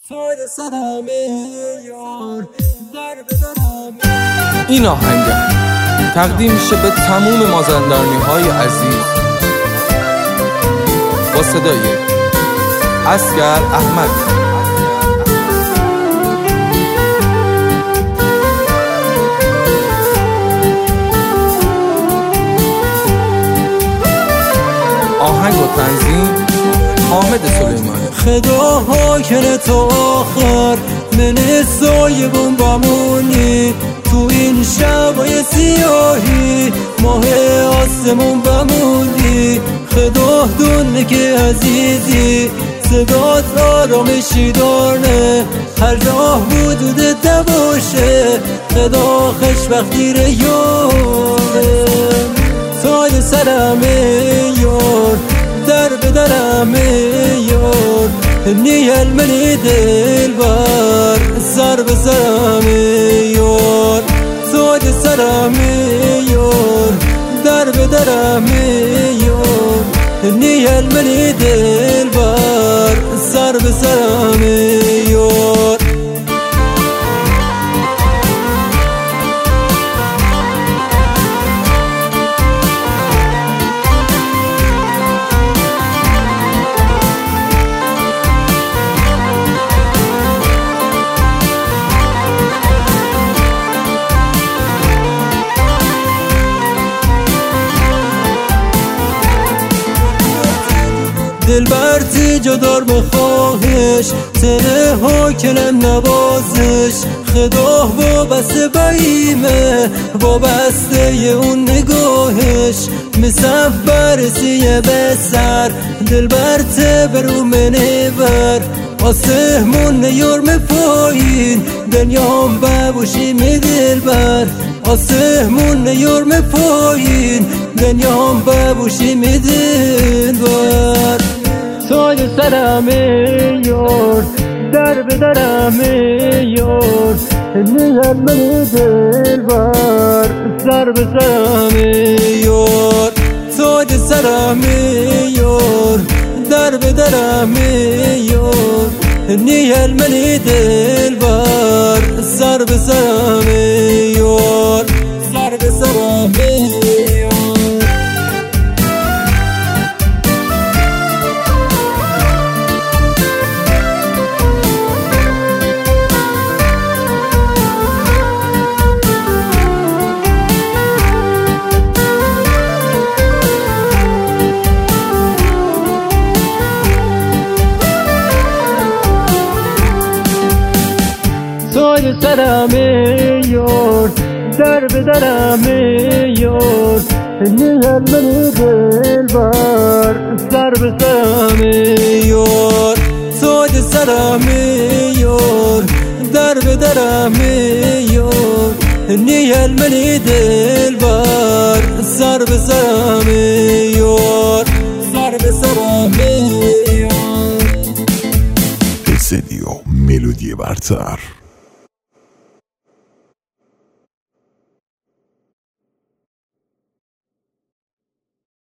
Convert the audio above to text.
این آهنگ تقدیم میشه به تموم مازندرانی های عزیز با صدای اصغر احمد. آهنگ و تنظیم حامد سلیمانی. خداها کنه تا آخر من سایبون بمونی تو این شبای سیاهی ماه آسمون بمونی. خدا دونه که عزیزی صدات آرامشی دارنه هر راه حدود باشه خدا خوشبختی ریاره سای سرمه یار در به درمه یار نیل منی دل بر سر به سرمه یار سای سرمه یار در به درمه یار نیل منی دل بر سر به سرمه یار. دل برتی جدار بخواهش تنه ها کنم نوازش خدا وابسته باییمه وابسته اون نگاهش مثل برسیه به سر دل برته برو منه بر آسمون نیارم پایین دنیام ببوشی می دل بر آسمون نیارم پایین دنیام ببوشی می دل بر سای سرمه یار در به درمه یار نیل منی دل بر سر به سرمه یار سای سرمه یار در به درمه یار نیل منی دل بر سر به سرمه یار سر به سرمه یار. سای سرمه یار در به درمه یار نیل منی دل بر سر به سرمه یار سای سرمه یار در به درمه یار نیل منی دل بر سر به سرمه یار سر به سرمه یار. استدیو ملودی برتر.